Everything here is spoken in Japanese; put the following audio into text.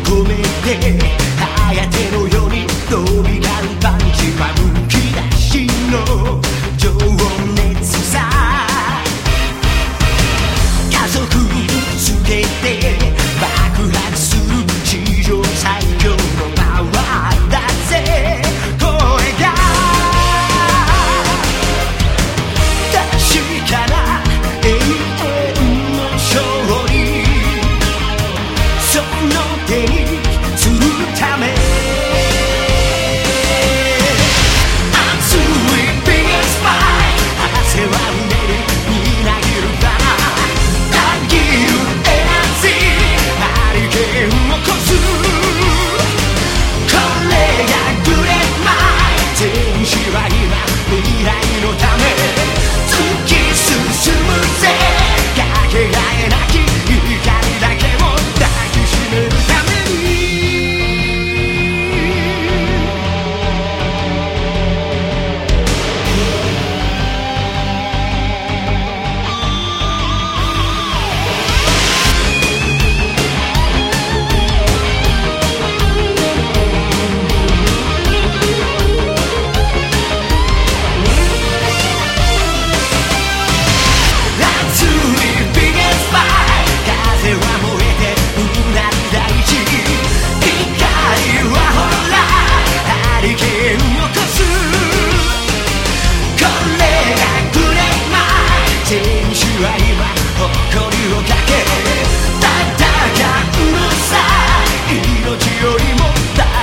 込めて颯のように飛び交うパンチはむき出しの情熱さ加速つけて爆発する史上最強のパワーだぜこれが確かな永遠の勝利その手にするため熱いビースパイ汗は胸にみなぎるからたぎるエナジーハリケーンを起こすこれがグレーマイ天使は今未来のため突き進むぜかけがえなき光だけを抱きしめるために熱いビゲスパイ風は燃えてうなる大地光はほらハリケーンを起こすこれがグレーマイ天使は今誇りをかけ戦うのさ命よりも大